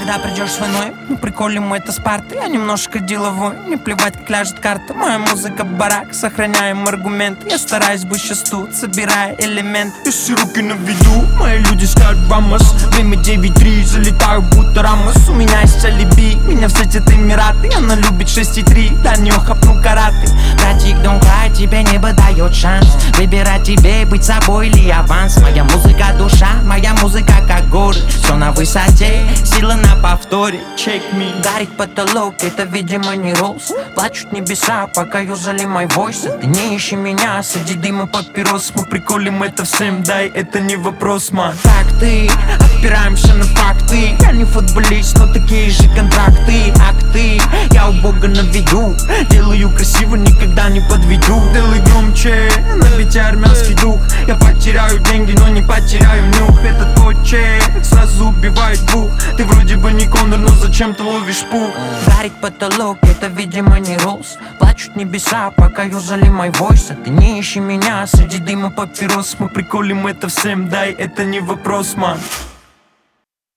когда придешь с войной. Мы приколим это с парты, я немножко деловой. Не плевать, как ляжет карта. Моя музыка барак, сохраняем аргументы. Я стараюсь быть сейчас тут, собирая элементы. Если руки на виду, мои люди скажут вамос. Время 9-3, залетаю будто Рамос. У меня есть алиби, меня встретят Эмираты. Она любит 6,3, до нее хапну караты. Братик, don't cry, тебе небо дает шанс выбирать тебе, быть собой или аванс. Моя музыка душа, моя музыка как горы. Все на высоте, сила на повторе. Check me. Горит потолок, это видимо не роуз. Плачут небеса, пока юзали мой войс. Ты не ищи меня, среди дыма папирос. Мы приколим это всем, дай, это не вопрос, ман. Факты, опираемся на факты. Я не футболист, но такие же контракты. Акты, я у Бога на виду. Делаю красиво, никогда не подведу. Делай громче, на бите армянский дух. Я потеряю деньги, но не потеряю нюх. Это тот чек, сразу убивает двух. Ты вроде бы не Конор, но зачем ты ловишь пух? Горит потолок, это видимо не роуз. Плачут небеса, пока юзали мой войс. А ты не ищи меня, среди дыма папирос. Мы приколим это всем, дай, это не вопрос, ман.